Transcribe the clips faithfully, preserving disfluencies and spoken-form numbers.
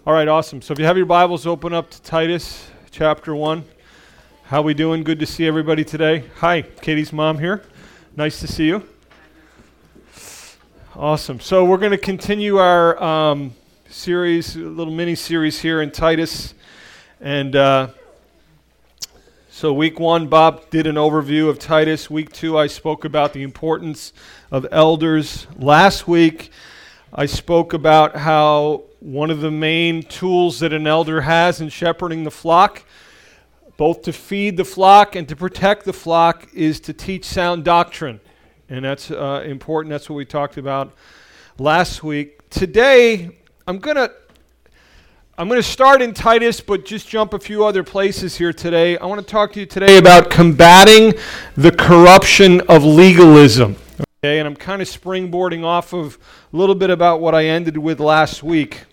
All right, awesome. So if you have your Bibles, open up to Titus chapter one. How we doing? Good to see everybody today. Hi, Katie's mom here. Nice to see you. Awesome. So we're going to continue our um, series, a little mini-series here in Titus. And uh, so week one, Bob did an overview of Titus. Week two, I spoke about the importance of elders. Last week, I spoke about how one of the main tools that an elder has in shepherding the flock, both to feed the flock and to protect the flock, is to teach sound doctrine. And that's uh, important. That's what we talked about last week. Today, I'm going to I'm going to start in Titus, but just jump a few other places here today. I want to talk to you today about combating the corruption of legalism. Okay, and I'm kind of springboarding off of a little bit about what I ended with last week.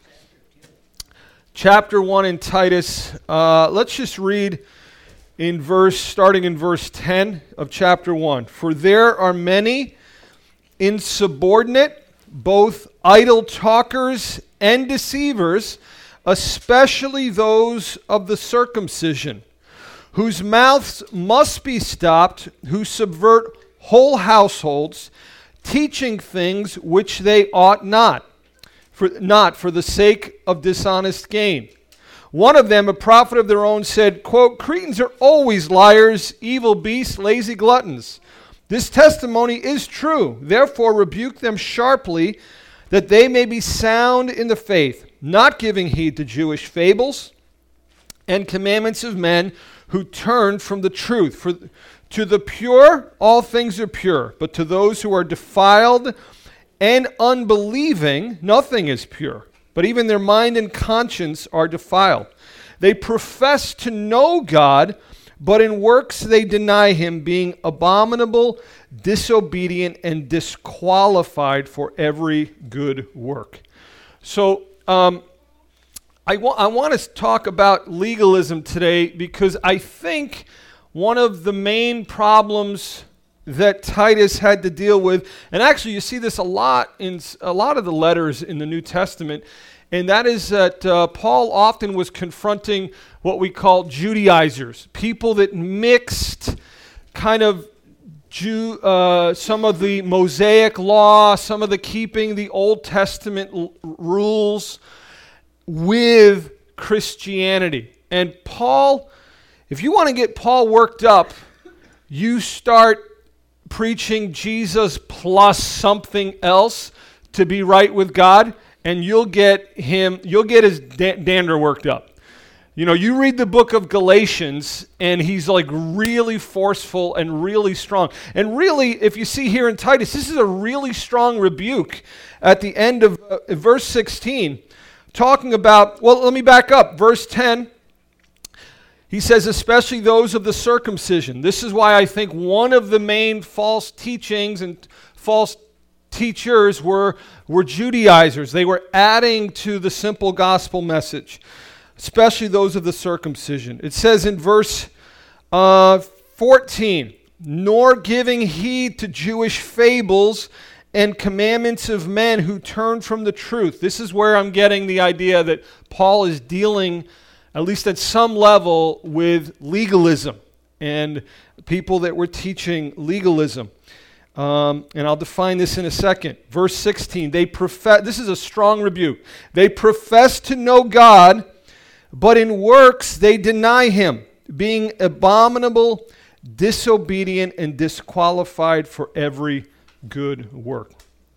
Chapter one in Titus, uh, let's just read in verse, starting in verse ten of chapter one. For there are many insubordinate, both idle talkers and deceivers, especially those of the circumcision, whose mouths must be stopped, who subvert whole households, teaching things which they ought not, for not for the sake of dishonest gain. One of them, a prophet of their own, said, quote, Cretans are always liars, evil beasts, lazy gluttons. This testimony is true. Therefore rebuke them sharply, that they may be sound in the faith, not giving heed to Jewish fables and commandments of men who turn from the truth. For to the pure, all things are pure, but to those who are defiled and unbelieving, nothing is pure. But even their mind and conscience are defiled. They profess to know God, but in works they deny him, being abominable, disobedient, and disqualified for every good work. So, um, I, wa- I want to talk about legalism today because I think one of the main problems that Titus had to deal with, and actually you see this a lot in a lot of the letters in the New Testament, and that is that uh, Paul often was confronting what we call Judaizers, people that mixed kind of Jew, uh, some of the Mosaic law, some of the keeping the Old Testament l- rules with Christianity. And Paul, if you want to get Paul worked up, you start preaching Jesus plus something else to be right with God, and you'll get him, you'll get his da- dander worked up. You know, you read the book of Galatians, and he's like really forceful and really strong. And really, if you see here in Titus, this is a really strong rebuke at the end of uh, verse sixteen, talking about, well, let me back up. Verse ten, he says, especially those of the circumcision. This is why I think one of the main false teachings and false teachers were, were Judaizers. They were adding to the simple gospel message, especially those of the circumcision. It says in verse uh, fourteen, nor giving heed to Jewish fables and commandments of men who turn from the truth. This is where I'm getting the idea that Paul is dealing, at least at some level, with legalism and people that were teaching legalism. Um, and I'll define this in a second. Verse sixteen, they profess, this is a strong rebuke. They profess to know God, but in works they deny him, being abominable, disobedient, and disqualified for every good work.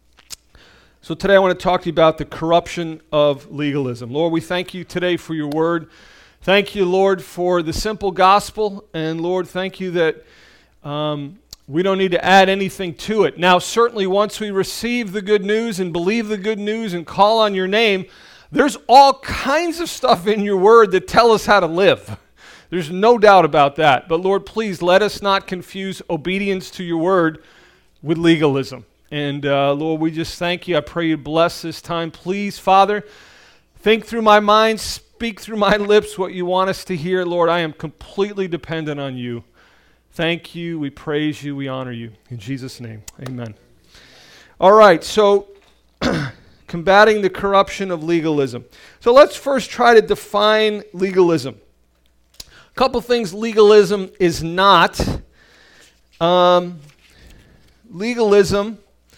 So today I want to talk to you about the corruption of legalism. Lord, we thank you today for your word. Thank you, Lord, for the simple gospel. And Lord, thank you that um, we don't need to add anything to it. Now, certainly once we receive the good news and believe the good news and call on your name, there's all kinds of stuff in your word that tell us how to live. There's no doubt about that. But Lord, please let us not confuse obedience to your word with legalism. And uh, Lord, we just thank you. I pray you bless this time. Please, Father, think through my mind, speak through my lips what you want us to hear. Lord, I am completely dependent on you. Thank you. We praise you. We honor you. In Jesus' name, amen. All right, so combating the corruption of legalism. So let's first try to define legalism. A couple things legalism is not. Um, legalism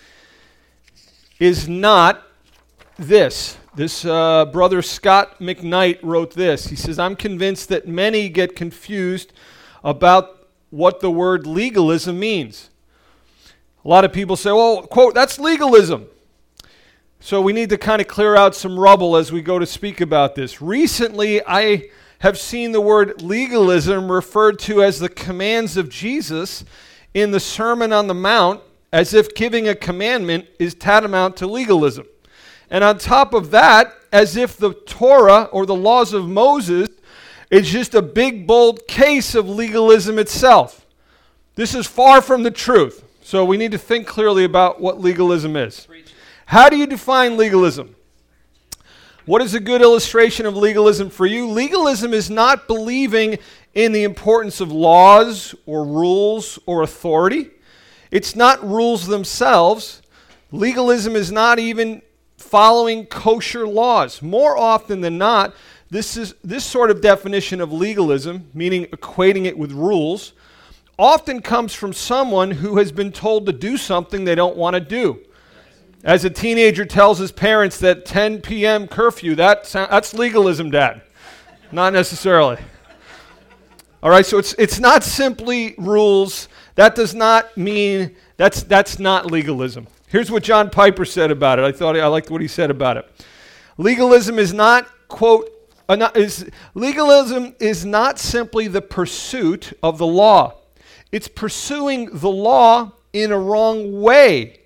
is not this. This uh, brother Scott McKnight wrote this. He says, I'm convinced that many get confused about what the word legalism means. A lot of people say, well, quote, that's legalism. So we need to kind of clear out some rubble as we go to speak about this. Recently, I have seen the word legalism referred to as the commands of Jesus in the Sermon on the Mount, as if giving a commandment is tantamount to legalism. And on top of that, as if the Torah or the laws of Moses is just a big, bold case of legalism itself. This is far from the truth. So we need to think clearly about what legalism is. How do you define legalism? What is a good illustration of legalism for you? Legalism is not believing in the importance of laws or rules or authority. It's not rules themselves. Legalism is not even following kosher laws. More often than not, this is this sort of definition of legalism, meaning equating it with rules, often comes from someone who has been told to do something they don't want to do. As a teenager tells his parents that ten p.m. curfew, that sound, that's legalism, Dad. Not necessarily. All right, so it's it's not simply rules. That does not mean, that's that's not legalism. Here's what John Piper said about it. I thought I liked what he said about it. Legalism is not, quote, uh, not, is, legalism is not simply the pursuit of the law. It's pursuing the law in a wrong way,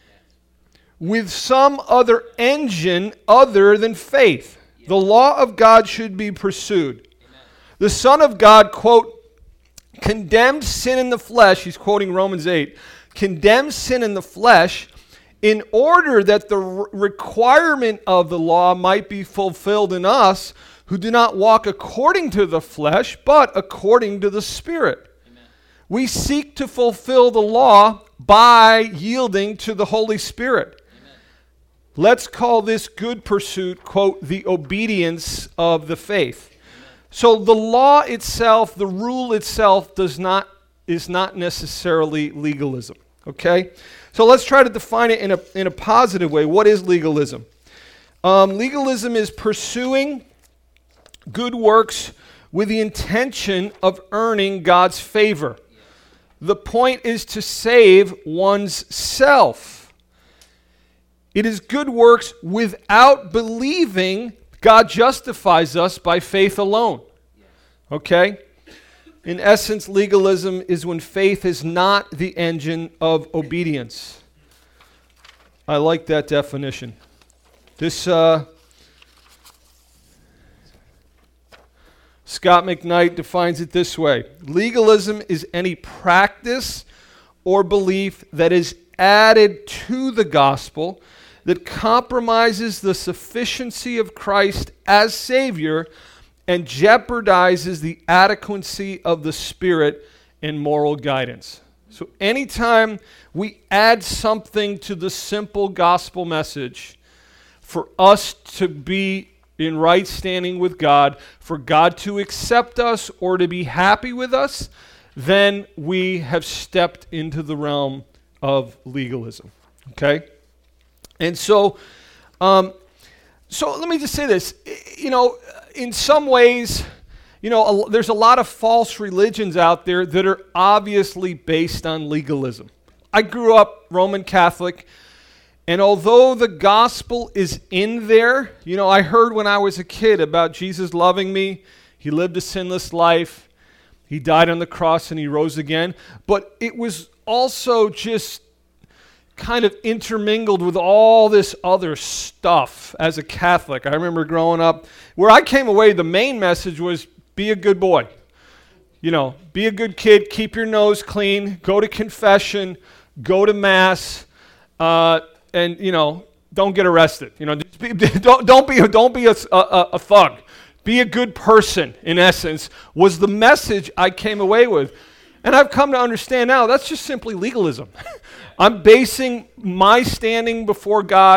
with some other engine other than faith. The law of God should be pursued. Amen. The Son of God, quote, condemned sin in the flesh, he's quoting Romans eight, condemned sin in the flesh in order that the re- requirement of the law might be fulfilled in us who do not walk according to the flesh, but according to the Spirit. Amen. We seek to fulfill the law by yielding to the Holy Spirit. Let's call this good pursuit, quote, the obedience of the faith. Amen. So the law itself, the rule itself, does not is not necessarily legalism. Okay? So let's try to define it in a in a positive way. What is legalism? Um, legalism is pursuing good works with the intention of earning God's favor. Yes. The point is to save one's self. It is good works without believing God justifies us by faith alone. Okay? In essence, legalism is when faith is not the engine of obedience. I like that definition. This, uh, Scott McKnight defines it this way. Legalism is any practice or belief that is added to the gospel that compromises the sufficiency of Christ as Savior and jeopardizes the adequacy of the Spirit and moral guidance. So anytime we add something to the simple gospel message for us to be in right standing with God, for God to accept us or to be happy with us, then we have stepped into the realm of legalism. Okay? And so, um, so let me just say this. You know, in some ways, you know, a, there's a lot of false religions out there that are obviously based on legalism. I grew up Roman Catholic, and although the gospel is in there, you know, I heard when I was a kid about Jesus loving me. He lived a sinless life. He died on the cross and he rose again. But it was also just kind of intermingled with all this other stuff as a Catholic. I remember growing up, where I came away, the main message was be a good boy. You know, be a good kid, keep your nose clean, go to confession, go to mass, uh, and, you know, don't get arrested. You know, just be, don't, don't be, don't be a, a, a thug. Be a good person, in essence, was the message I came away with. And I've come to understand now that's just simply legalism. I'm basing my standing before God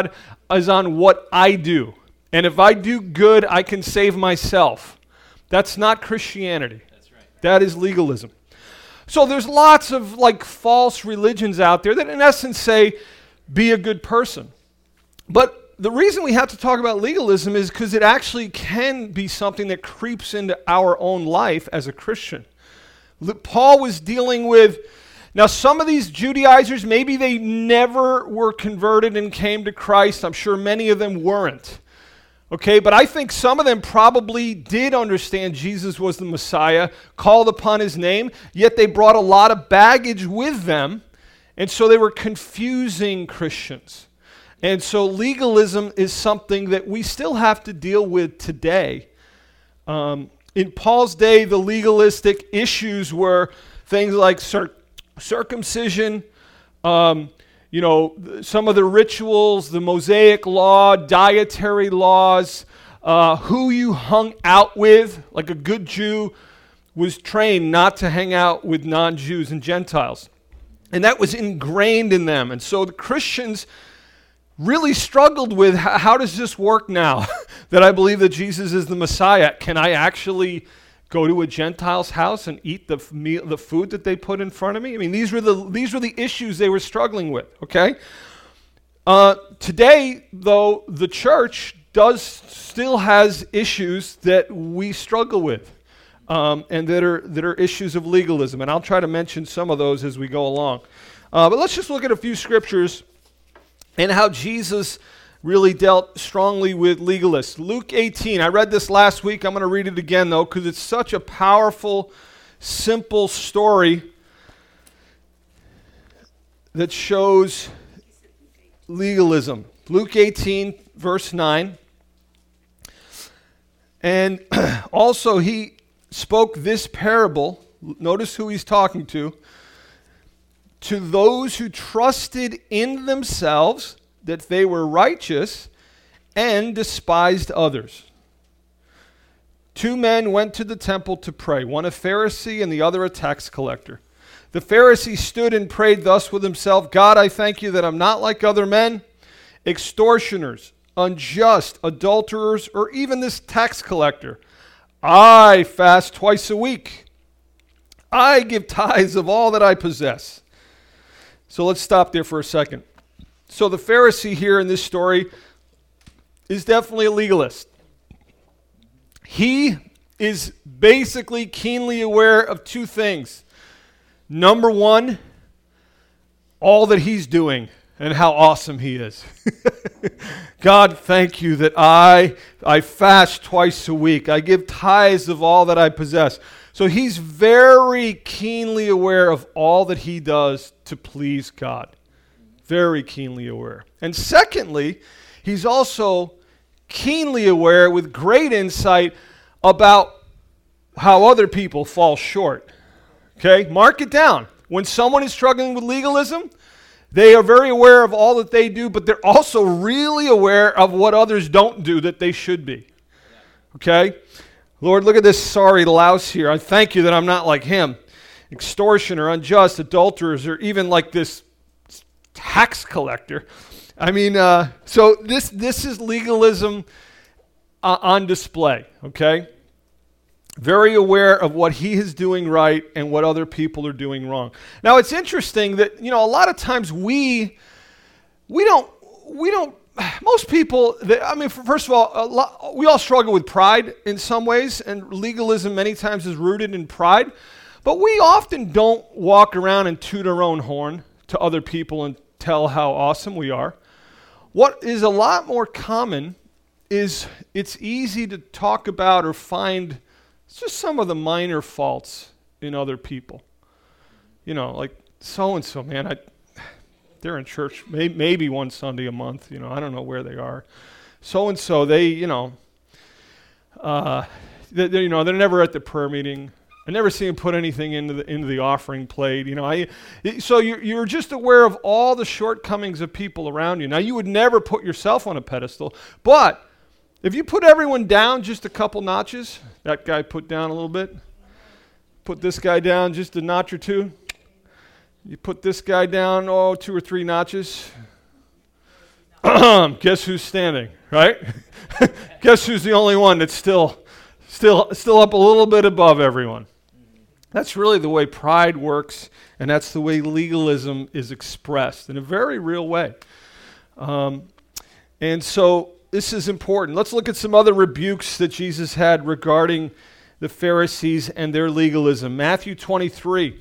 is on what I do. And if I do good, I can save myself. That's not Christianity. That's right. That is legalism. So there's lots of like false religions out there that in essence say, be a good person. But the reason we have to talk about legalism is because it actually can be something that creeps into our own life as a Christian. Paul was dealing with, now some of these Judaizers, maybe they never were converted and came to Christ. I'm sure many of them weren't. Okay, but I think some of them probably did understand Jesus was the Messiah, called upon his name, yet they brought a lot of baggage with them, and so they were confusing Christians. And so legalism is something that we still have to deal with today. Um, in Paul's day, the legalistic issues were things like cir- circumcision, um, you know, some of the rituals, the Mosaic law, dietary laws, uh, who you hung out with. Like a good Jew was trained not to hang out with non-Jews and Gentiles. And that was ingrained in them. And so the Christians really struggled with, how, how does this work now that I believe that Jesus is the Messiah? Can I actually go to a Gentile's house and eat the f- meal, the food that they put in front of me? I mean, these were the these were the issues they were struggling with. Okay. Uh, today, though, the church does still has issues that we struggle with, um, and that are that are issues of legalism. And I'll try to mention some of those as we go along. Uh, but let's just look at a few scriptures and how Jesus really dealt strongly with legalists. Luke eighteen, I read this last week. I'm going to read it again, though, because it's such a powerful, simple story that shows legalism. Luke eighteen, verse nine. And also he spoke this parable. Notice who he's talking to. To those who trusted in themselves that they were righteous and despised others. Two men went to the temple to pray, one a Pharisee and the other a tax collector. The Pharisee stood and prayed thus with himself, God, I thank you that I'm not like other men, extortioners, unjust, adulterers, or even this tax collector. I fast twice a week. I give tithes of all that I possess. So let's stop there for a second. So the Pharisee here in this story is definitely a legalist. He is basically keenly aware of two things. Number one, all that he's doing and how awesome he is. God, thank you that I, I fast twice a week. I give tithes of all that I possess. So he's very keenly aware of all that he does to please God. Very keenly aware. And secondly, he's also keenly aware with great insight about how other people fall short. Okay? Mark it down. When someone is struggling with legalism, they are very aware of all that they do, but they're also really aware of what others don't do that they should be. Okay? Lord, look at this sorry louse here. I thank you that I'm not like him. Extortioner, unjust, adulterers, or even like this tax collector. I mean, uh, so this this is legalism uh, on display, okay? Very aware of what he is doing right and what other people are doing wrong. Now, it's interesting that, you know, a lot of times we we don't we don't most people, that, I mean, first of all, a lot, we all struggle with pride in some ways, and legalism many times is rooted in pride. But we often don't walk around and toot our own horn to other people and tell how awesome we are. What is a lot more common is it's easy to talk about or find just some of the minor faults in other people. You know, like so-and-so, man, I... they're in church may, maybe one Sunday a month. You know, I don't know where they are. So and so, they, you know, uh, they, they, you know, they're never at the prayer meeting. I never see them put anything into the into the offering plate. You know, I. So you're you're just aware of all the shortcomings of people around you. Now, you would never put yourself on a pedestal, but if you put everyone down just a couple notches, that guy put down a little bit, put this guy down just a notch or two. You put this guy down, oh, two or three notches. Guess who's standing, right? Guess who's the only one that's still, still, still up a little bit above everyone? That's really the way pride works, and that's the way legalism is expressed in a very real way. Um, and so this is important. Let's look at some other rebukes that Jesus had regarding the Pharisees and their legalism. Matthew twenty-three,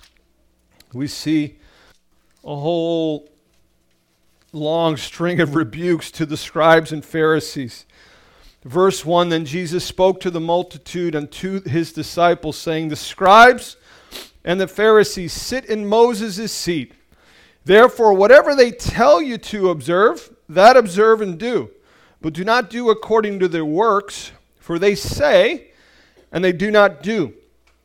we see a whole long string of rebukes to the scribes and Pharisees. Verse one, then Jesus spoke to the multitude and to his disciples, saying, the scribes and the Pharisees sit in Moses' seat. Therefore, whatever they tell you to observe, that observe and do. But do not do according to their works, for they say, and they do not do.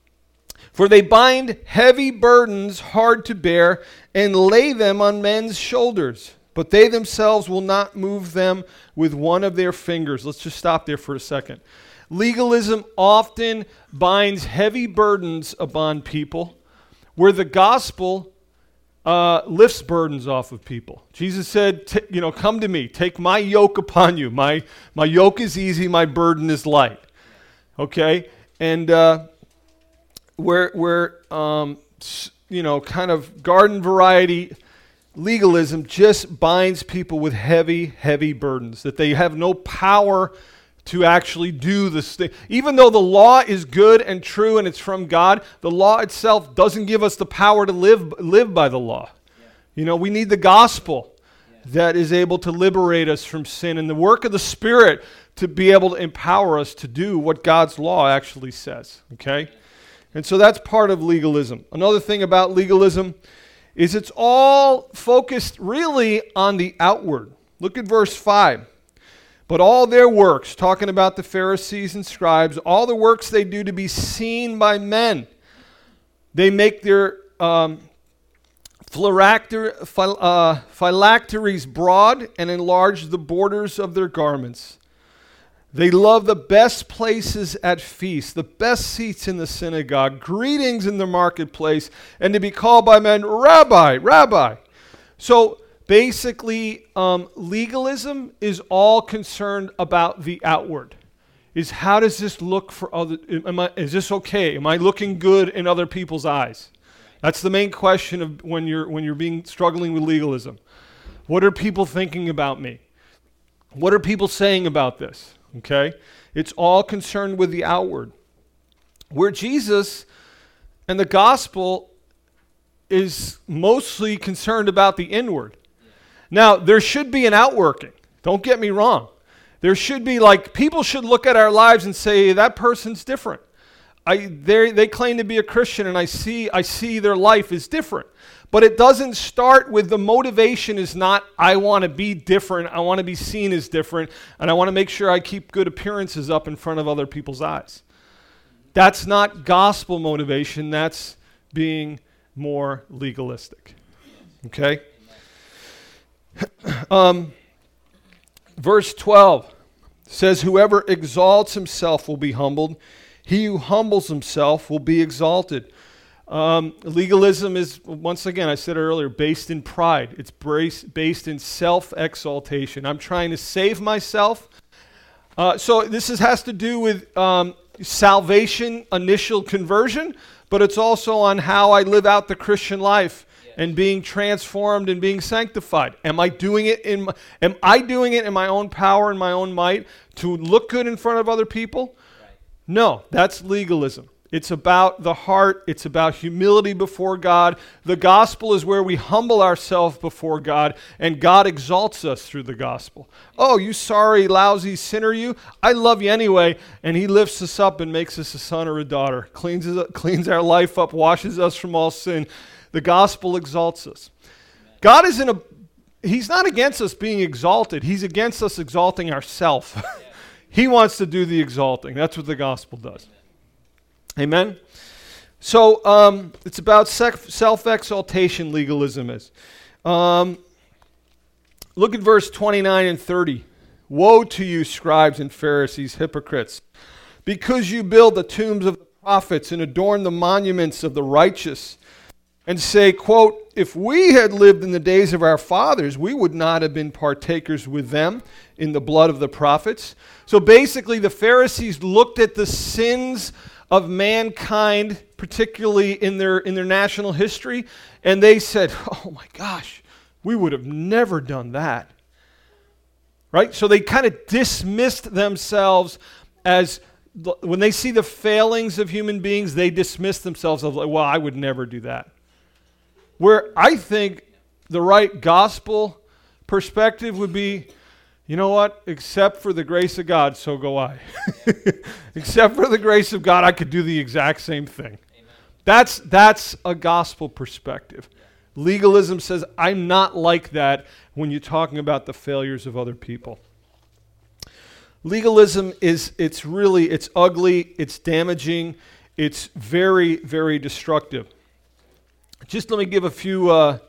For they bind heavy burdens hard to bear and lay them on men's shoulders, but they themselves will not move them with one of their fingers. Let's just stop there for a second. Legalism often binds heavy burdens upon people, where the gospel uh, lifts burdens off of people. Jesus said, t- you know, come to me, take my yoke upon you. My, my yoke is easy, my burden is light. Okay? And uh, where, where um, you know, kind of garden variety legalism just binds people with heavy, heavy burdens, that they have no power to actually do this thing. Even though the law is good and true and it's from God, the law itself doesn't give us the power to live, live by the law. Yeah. You know, we need the gospel yeah. that is able to liberate us from sin, and the work of the Spirit to be able to empower us to do what God's law actually says. Okay? And so that's part of legalism. Another thing about legalism is it's all focused really on the outward. Look at verse five. But all their works, talking about the Pharisees and scribes, all the works they do to be seen by men, they make their um, phylacter, phyl, uh, phylacteries broad and enlarge the borders of their garments. They love the best places at feasts, the best seats in the synagogue, greetings in the marketplace, and to be called by men, Rabbi, Rabbi. So basically, um, legalism is all concerned about the outward. Is how does this look for other? Am I, is this okay? Am I looking good in other people's eyes? That's the main question of when you're when you're being struggling with legalism. What are people thinking about me? What are people saying about this? Okay? It's all concerned with the outward. Where Jesus and the gospel is mostly concerned about the inward. Now, there should be an outworking. Don't get me wrong. There should be, like, people should look at our lives and say, that person's different. I, they claim to be a Christian, and I see, I see their life is different. But it doesn't start with the motivation is not, I want to be different, I want to be seen as different, and I want to make sure I keep good appearances up in front of other people's eyes. That's not gospel motivation, that's being more legalistic. Okay? Um, verse twelve says, whoever exalts himself will be humbled. He who humbles himself will be exalted. Um, legalism is, once again, I said earlier, based in pride. It's based in self-exaltation. I'm trying to save myself. Uh, so this is, has to do with um, salvation, initial conversion, but it's also on how I live out the Christian life yes. and being transformed and being sanctified. Am I doing it in my, am I doing it in my own power and my own might to look good in front of other people? Right. No, that's legalism. It's about the heart. It's about humility before God. The gospel is where we humble ourselves before God, and God exalts us through the gospel. Oh, you sorry, lousy sinner, you. I love you anyway. And he lifts us up and makes us a son or a daughter, cleans, us, cleans our life up, washes us from all sin. The gospel exalts us. God isn't a, he's not against us being exalted. He's against us exalting ourselves. He wants to do the exalting. That's what the gospel does. Amen? So um, it's about self-exaltation, legalism is. Um, look at verse twenty-nine and thirty. Woe to you, scribes and Pharisees, hypocrites, because you build the tombs of the prophets and adorn the monuments of the righteous. and say, quote, if we had lived in the days of our fathers, we would not have been partakers with them in the blood of the prophets. So basically, the Pharisees looked at the sins of mankind, particularly in their in their national history, and they said, oh my gosh, we would have never done that. Right? So they kind of dismissed themselves as, when they see the failings of human beings, they dismiss themselves as, like, well, I would never do that. Where I think the right gospel perspective would be, you know what? Except for the grace of God, so go I. Except for the grace of God, I could do the exact same thing. Amen. That's that's a gospel perspective. Yeah. Legalism says, I'm not like that when you're talking about the failures of other people. Legalism is, it's really, it's ugly, it's damaging, it's very, very destructive. Just let me give a few uh,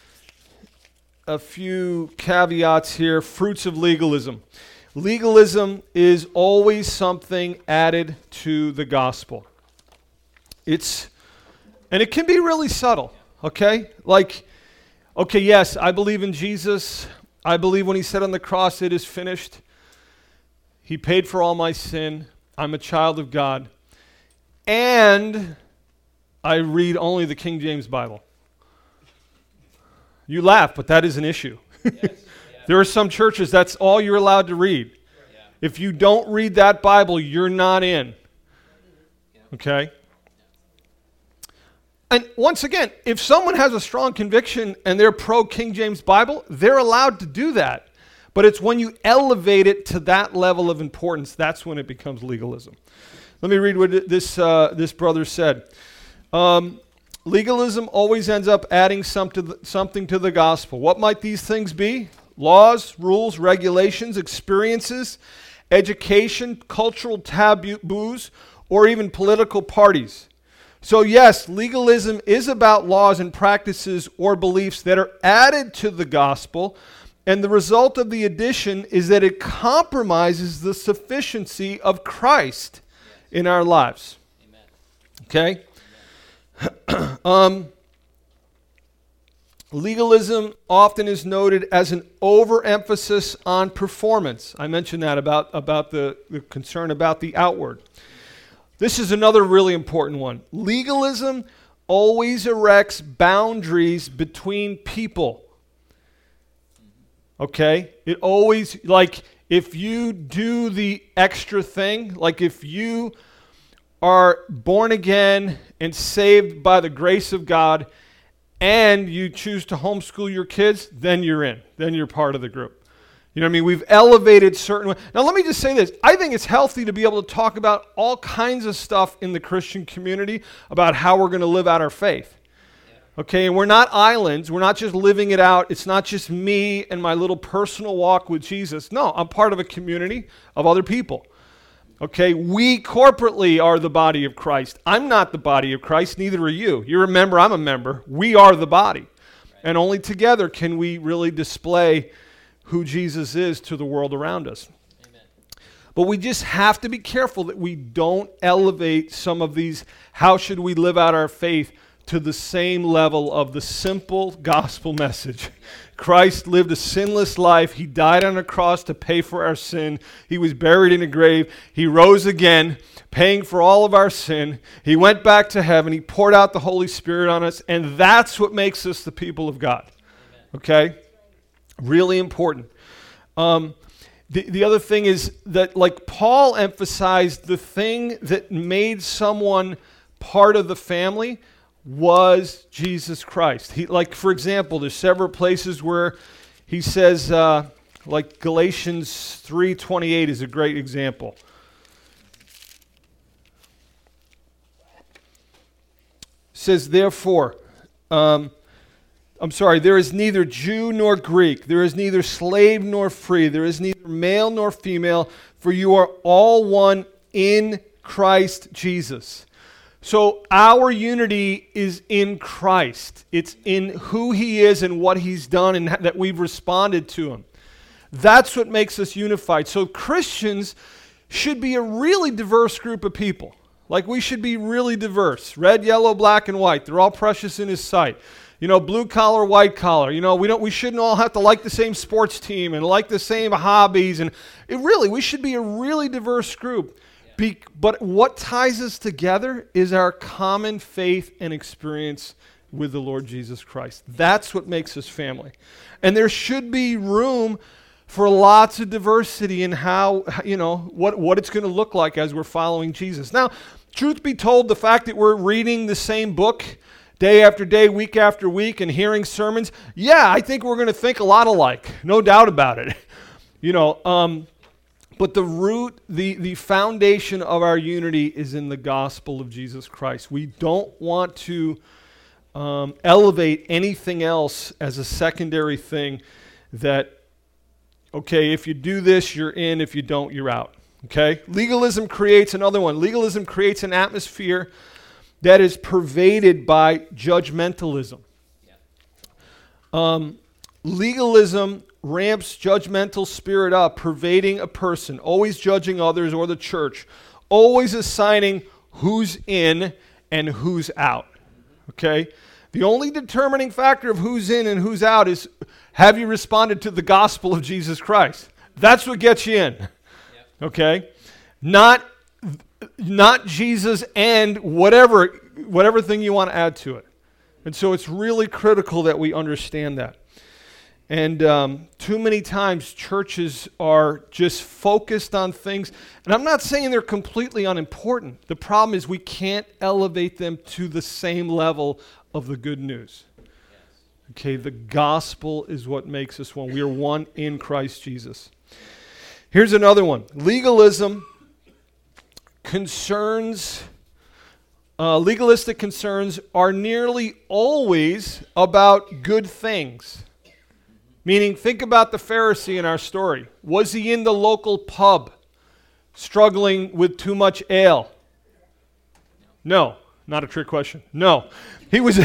a few caveats here. Fruits of legalism. Legalism is always something added to the gospel. It's, and it can be really subtle, okay? Like, okay, yes, I believe in Jesus. I believe when he said on the cross, it is finished. He paid for all my sin. I'm a child of God. And I read only the King James Bible. You laugh, but that is an issue. Yes, yeah. There are some churches, that's all you're allowed to read. Yeah. If you don't read that Bible, you're not in. Okay? And once again, if someone has a strong conviction and they're pro-King James Bible, they're allowed to do that. But it's when you elevate it to that level of importance, that's when it becomes legalism. Let me read what this uh, this brother said. Um, legalism always ends up adding some to the, something to the gospel. What might these things be? Laws, rules, regulations, experiences, education, cultural taboos, or even political parties. So yes, legalism is about laws and practices or beliefs that are added to the gospel, and the result of the addition is that it compromises the sufficiency of Christ in our lives. Amen. Okay? Amen. um, legalism often is noted as an overemphasis on performance. I mentioned that about, about the, the concern about the outward. This is another really important one. Legalism always erects boundaries between people. Okay? It always, like, if you do the extra thing, like if you are born again and saved by the grace of God and you choose to homeschool your kids, then you're in. Then you're part of the group. You know what I mean? We've elevated certain... Now, let me just say this. I think it's healthy to be able to talk about all kinds of stuff in the Christian community about how we're going to live out our faith. Okay, and we're not islands. We're not just living it out. It's not just me and my little personal walk with Jesus. No, I'm part of a community of other people. Okay, we corporately are the body of Christ. I'm not the body of Christ, neither are you. You're a member, I'm a member. We are the body. And only together can we really display who Jesus is to the world around us. Amen. But we just have to be careful that we don't elevate some of these, how should we live out our faith, to the same level of the simple gospel message. Christ lived a sinless life. He died on a cross to pay for our sin. He was buried in a grave. He rose again, paying for all of our sin. He went back to heaven. He poured out the Holy Spirit on us, and that's what makes us the people of God. Amen. Okay? Really important. Um, the, the other thing is that, like Paul emphasized, the thing that made someone part of the family was Jesus Christ. He, like, for example, there's several places where he says, uh, like Galatians three twenty-eight is a great example. It says, therefore, um, I'm sorry, there is neither Jew nor Greek, there is neither slave nor free, there is neither male nor female, for you are all one in Christ Jesus. So our unity is in Christ. It's in who he is and what he's done and that we've responded to him. That's what makes us unified. So Christians should be a really diverse group of people. Like we should be really diverse. Red, yellow, black, and white. They're all precious in his sight. You know, blue collar, white collar. You know, we don't we shouldn't all have to like the same sports team and like the same hobbies. And it really, we should be a really diverse group. Be, but what ties us together is our common faith and experience with the Lord Jesus Christ. That's what makes us family. And there should be room for lots of diversity in how, you know, what, what it's going to look like as we're following Jesus. Now, truth be told, the fact that we're reading the same book day after day, week after week, and hearing sermons, yeah, I think we're going to think a lot alike. No doubt about it. You know, um, but the root, the, the foundation of our unity is in the gospel of Jesus Christ. We don't want to um, elevate anything else as a secondary thing that, okay, if you do this, you're in. If you don't, you're out. Okay? Legalism creates another one. Legalism creates an atmosphere that is pervaded by judgmentalism. Yeah. Um, legalism ramps judgmental spirit up, pervading a person, always judging others or the church, always assigning who's in and who's out. Okay? The only determining factor of who's in and who's out is, have you responded to the gospel of Jesus Christ? That's what gets you in. Yep. Okay? Not not Jesus and whatever whatever thing you want to add to it. And so it's really critical that we understand that. And um, too many times churches are just focused on things. And I'm not saying they're completely unimportant. The problem is we can't elevate them to the same level of the good news. Okay, the gospel is what makes us one. We are one in Christ Jesus. Here's another one. Legalism concerns, uh, legalistic concerns are nearly always about good things. Meaning, think about the Pharisee in our story. Was he in the local pub struggling with too much ale? No. Not a trick question. No. He was,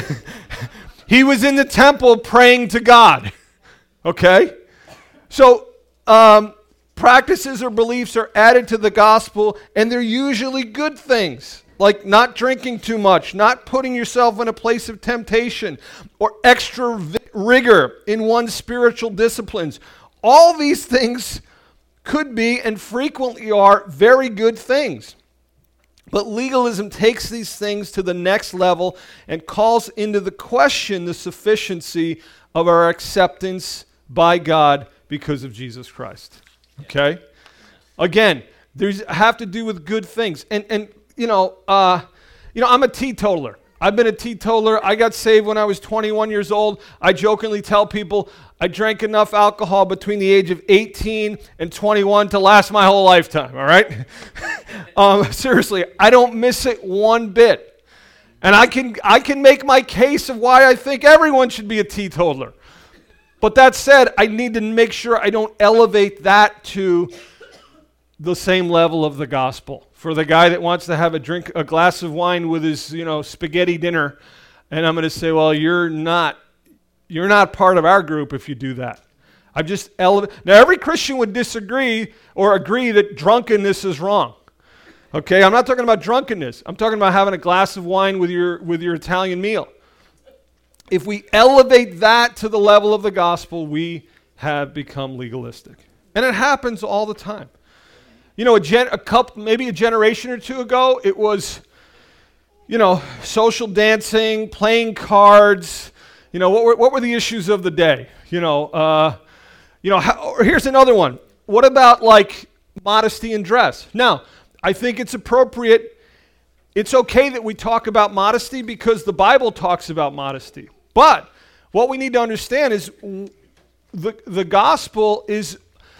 he was in the temple praying to God. Okay? So, um, practices or beliefs are added to the gospel, and they're usually good things. Like not drinking too much, not putting yourself in a place of temptation, or extra vi- rigor in one's spiritual disciplines. All these things could be and frequently are very good things. But legalism takes these things to the next level and calls into the question the sufficiency of our acceptance by God because of Jesus Christ. Okay? Again, there's have to do with good things. And and you know, uh, you know, I'm a teetotaler. I've been a teetotaler. I got saved when I was twenty-one years old. I jokingly tell people I drank enough alcohol between the age of eighteen and twenty-one to last my whole lifetime, all right? um, seriously, I don't miss it one bit. And I can I can make my case of why I think everyone should be a teetotaler. But that said, I need to make sure I don't elevate that to the same level of the gospel. For the guy that wants to have a drink, a glass of wine with his, you know, spaghetti dinner, and I'm going to say, well, you're not, you're not part of our group if you do that. I've just elevated. Now, every Christian would disagree or agree that drunkenness is wrong. Okay, I'm not talking about drunkenness. I'm talking about having a glass of wine with your with your Italian meal. If we elevate that to the level of the gospel, we have become legalistic, and it happens all the time. You know, a, gen, a couple, maybe a generation or two ago, it was, you know, social dancing, playing cards. You know, what were what were the issues of the day? You know, uh, you know. How, or here's another one. What about like modesty in dress? Now, I think it's appropriate. It's okay that we talk about modesty because the Bible talks about modesty. But what we need to understand is the the gospel is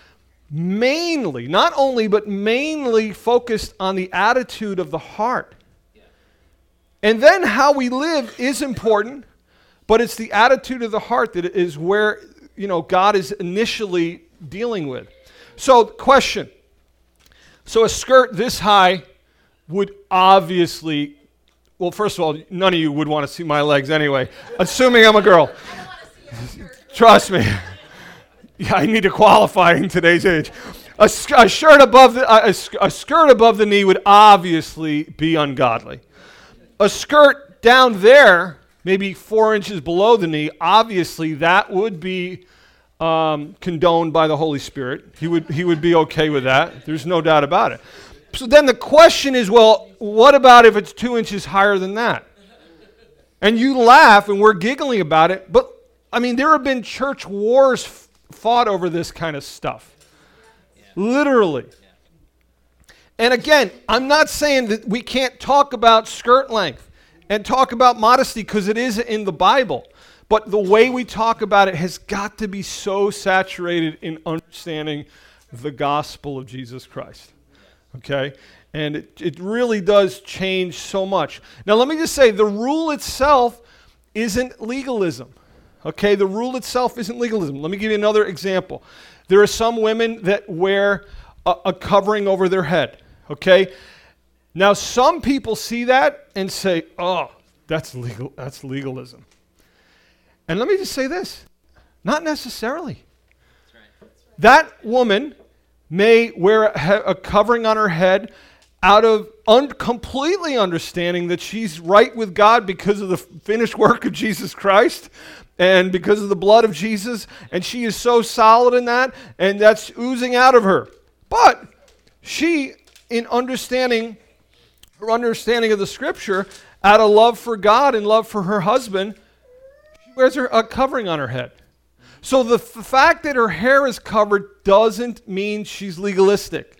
mainly, not only, but mainly focused on the attitude of the heart. Yeah. And then how we live is important, but it's the attitude of the heart that is where, you know, God is initially dealing with. So, question. So a skirt this high would obviously, well, first of all, none of you would want to see my legs anyway, assuming I'm a girl. I don't want to see your skirt. Trust me. Yeah, I need to qualify in today's age. a, a shirt above the a, a skirt above the knee would obviously be ungodly. A skirt down there, maybe four inches below the knee, obviously that would be um, condoned by the Holy Spirit. He would he would be okay with that. There's no doubt about it. So then the question is, well, what about if it's two inches higher than that? And you laugh, and we're giggling about it, but I mean, there have been church wars f- fought over this kind of stuff. Yeah. Literally. Yeah. And again, I'm not saying that we can't talk about skirt length and talk about modesty because it is in the Bible. But the way we talk about it has got to be so saturated in understanding the gospel of Jesus Christ. Okay? And it, it really does change so much. Now, let me just say, the rule itself isn't legalism. Okay? The rule itself isn't legalism. Let me give you another example. There are some women that wear a, a covering over their head. Okay? Now, some people see that and say, oh, that's legal. That's legalism. And let me just say this. Not necessarily. That's right. That's right. That woman may wear a, a covering on her head out of un- completely understanding that she's right with God because of the finished work of Jesus Christ and because of the blood of Jesus, and she is so solid in that, and that's oozing out of her. But she, in understanding her understanding of the Scripture, out of love for God and love for her husband, she wears her, a covering on her head. So the f- fact that her hair is covered doesn't mean she's legalistic.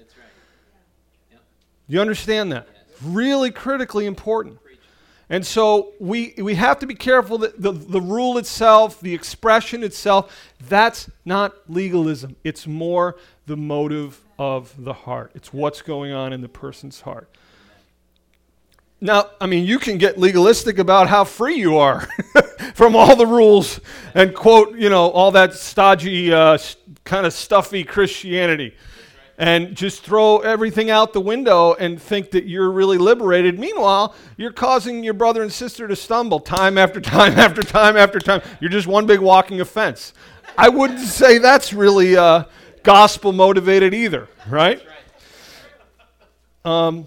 You understand that? Yes. Really critically important. And so we we have to be careful that the, the rule itself, the expression itself, that's not legalism. It's more the motive of the heart. It's what's going on in the person's heart. Now, I mean, you can get legalistic about how free you are from all the rules and quote, you know, all that stodgy, uh, kind of stuffy Christianity. And just throw everything out the window and think that you're really liberated. Meanwhile, you're causing your brother and sister to stumble time after time after time after time. You're just one big walking offense. I wouldn't say that's really uh, gospel motivated either, right? Um,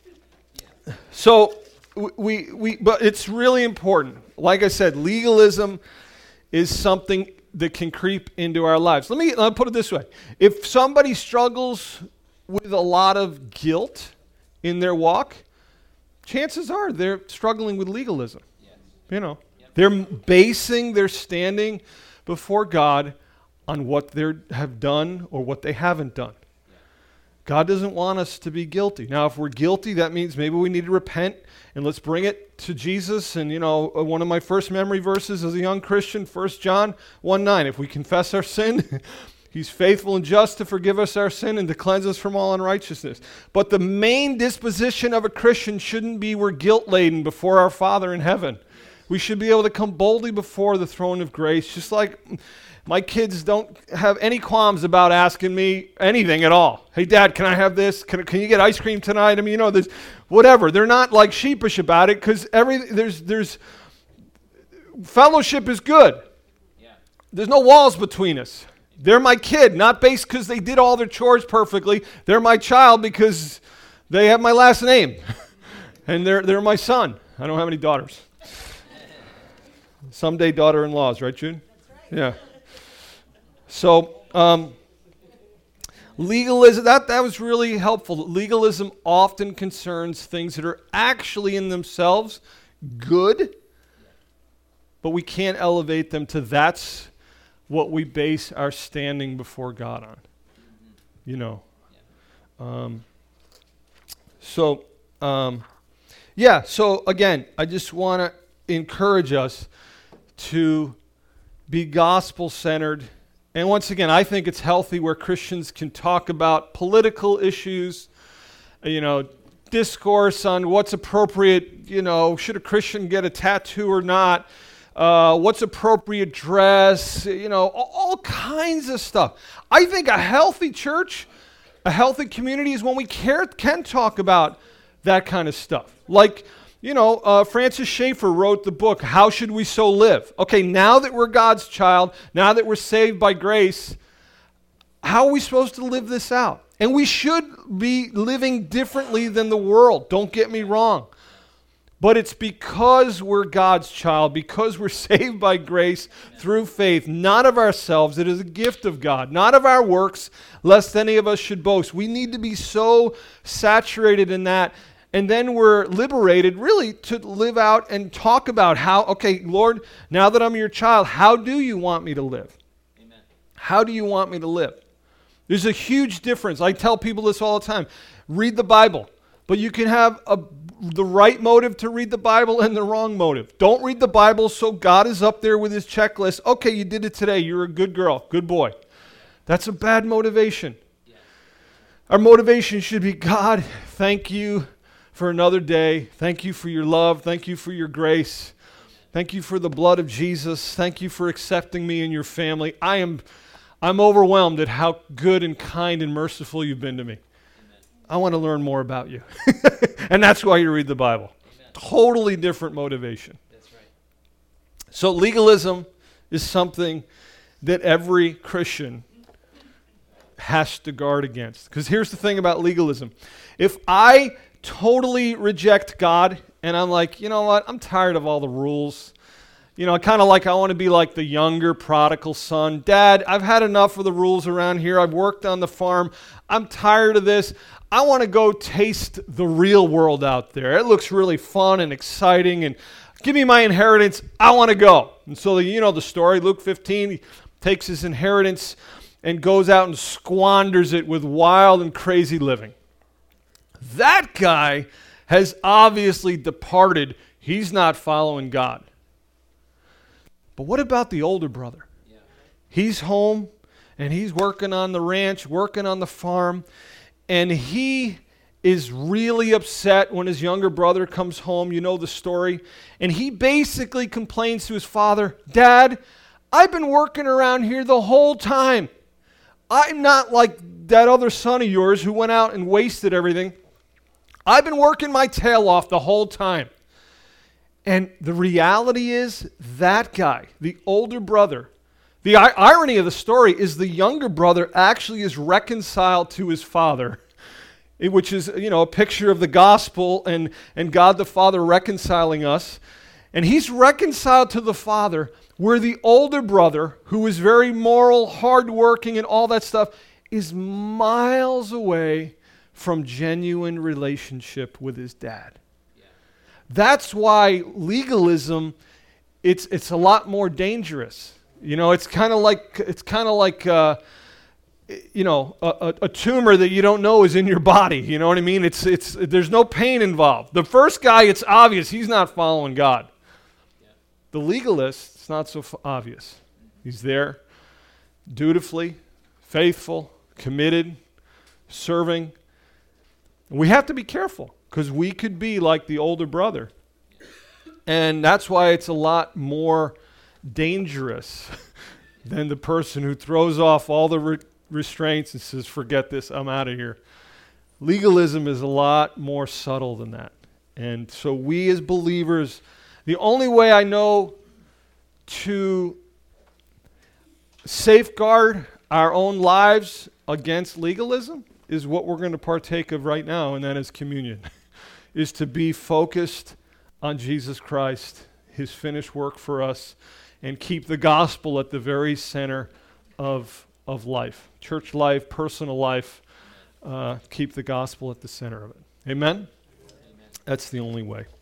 so we we but it's really important. Like I said, legalism is something that can creep into our lives. Let me I'll put it this way. If somebody struggles with a lot of guilt in their walk, chances are they're struggling with legalism. Yes. You know, yep. They're basing their standing before God on what they have done or what they haven't done. Yeah. God doesn't want us to be guilty. Now, if we're guilty, that means maybe we need to repent and let's bring it to Jesus. And, you know, one of my first memory verses as a young Christian, First John one nine, if we confess our sin, He's faithful and just to forgive us our sin and to cleanse us from all unrighteousness. But the main disposition of a Christian shouldn't be we're guilt-laden before our Father in heaven. We should be able to come boldly before the throne of grace, just like my kids don't have any qualms about asking me anything at all. Hey, Dad, can I have this? Can, can you get ice cream tonight? I mean, you know, there's whatever. They're not like sheepish about it because every there's there's fellowship is good. Yeah. There's no walls between us. They're my kid, not based because they did all their chores perfectly. They're my child because they have my last name, and they're they're my son. I don't have any daughters. Someday daughter-in-laws, right, Jude? That's right. Yeah. So, um, legalism, that, that was really helpful. Legalism often concerns things that are actually in themselves good, but we can't elevate them to that's what we base our standing before God on. You know. Um, so, um, yeah, so again, I just want to encourage us to be gospel-centered. And once again, I think it's healthy where Christians can talk about political issues, you know, discourse on what's appropriate, you know, should a Christian get a tattoo or not, uh, what's appropriate dress, you know, all, all kinds of stuff. I think a healthy church, a healthy community is when we care, can talk about that kind of stuff. Like, you know, uh, Francis Schaeffer wrote the book, How Should We So Live? Okay, now that we're God's child, now that we're saved by grace, How are we supposed to live this out? And we should be living differently than the world. Don't get me wrong. But it's because we're God's child, because we're saved by grace through faith, not of ourselves. It is a gift of God, not of our works, lest any of us should boast. We need to be so saturated in that. And then we're liberated really to live out and talk about how, okay, Lord, now that I'm your child, how do you want me to live? Amen. How do you want me to live? There's a huge difference. I tell people this all the time. Read the Bible, but you can have a the right motive to read the Bible and the wrong motive. Don't read the Bible so God is up there with his checklist. Okay, you did it today. You're a good girl, good boy. That's a bad motivation. Yeah. Our motivation should be, God, thank you for another day. Thank you for your love. Thank you for your grace. Thank you for the blood of Jesus. Thank you for accepting me in your family. I am I'm overwhelmed at how good and kind and merciful you've been to me. I want to learn more about you. And that's why you read the Bible. Amen. Totally different motivation. That's right. So legalism is something that every Christian has to guard against. Because here's the thing about legalism. If I totally reject God and I'm like, you know what, I'm tired of all the rules. You know, kind of like I want to be like the younger prodigal son. Dad, I've had enough of the rules around here. I've worked on the farm. I'm tired of this. I want to go taste the real world out there. It looks really fun and exciting, and give me my inheritance. I want to go. And so, you know the story. Luke fifteen, he takes his inheritance and goes out and squanders it with wild and crazy living. That guy has obviously departed. He's not following God. But what about the older brother? Yeah. He's home, and he's working on the ranch, working on the farm, and he is really upset when his younger brother comes home. You know the story. And he basically complains to his father, Dad, I've been working around here the whole time. I'm not like that other son of yours who went out and wasted everything. I've been working my tail off the whole time. And the reality is that guy, the older brother, the I- irony of the story is the younger brother actually is reconciled to his father, which is, you know, a picture of the gospel and, and God the Father reconciling us. And he's reconciled to the Father, where the older brother, who is very moral, hardworking, and all that stuff, is miles away from genuine relationship with his dad. That's why legalism, it's it's a lot more dangerous. You know, it's kind of like it's kind of like uh, you know a, a tumor that you don't know is in your body. You know what I mean? It's it's there's no pain involved. The first guy, it's obvious he's not following God. Yeah. The legalist, it's not so f- obvious. He's there, dutifully, faithful, committed, serving. And we have to be careful, because we could be like the older brother. And that's why it's a lot more dangerous than the person who throws off all the re- restraints and says, forget this, I'm out of here. Legalism is a lot more subtle than that. And so we as believers, the only way I know to safeguard our own lives against legalism is what we're going to partake of right now, and that is communion. Is to be focused on Jesus Christ, his finished work for us, and keep the gospel at the very center of, of life. Church life, personal life, uh, keep the gospel at the center of it. Amen? Amen? That's the only way.